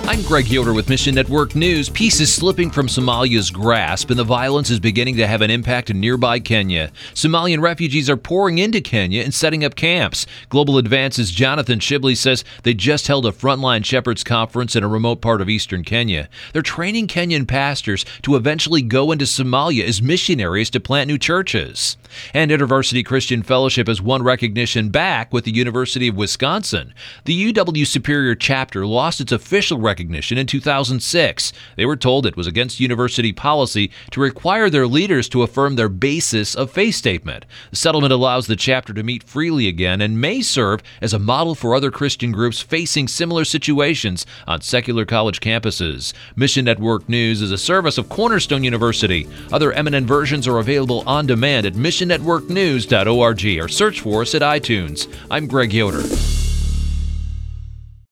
I'm Greg Yoder with Mission Network News. Peace is slipping from Somalia's grasp, and the violence is beginning to have an impact in nearby Kenya. Somalian refugees are pouring into Kenya and setting up camps. Global Advance's Jonathan Shibley says they just held a Frontline Shepherds conference in a remote part of eastern Kenya. They're training Kenyan pastors to eventually go into Somalia as missionaries to plant new churches. And InterVarsity Christian Fellowship has won recognition back with the University of Wisconsin. The UW Superior chapter lost its official recognition in 2006. They were told it was against university policy to require their leaders to affirm their basis of faith statement. The settlement allows the chapter to meet freely again and may serve as a model for other Christian groups facing similar situations on secular college campuses. Mission Network News is a service of Cornerstone University. Other eminent versions are available on demand at missionnetworknews.org or search for us at iTunes. I'm Greg Yoder.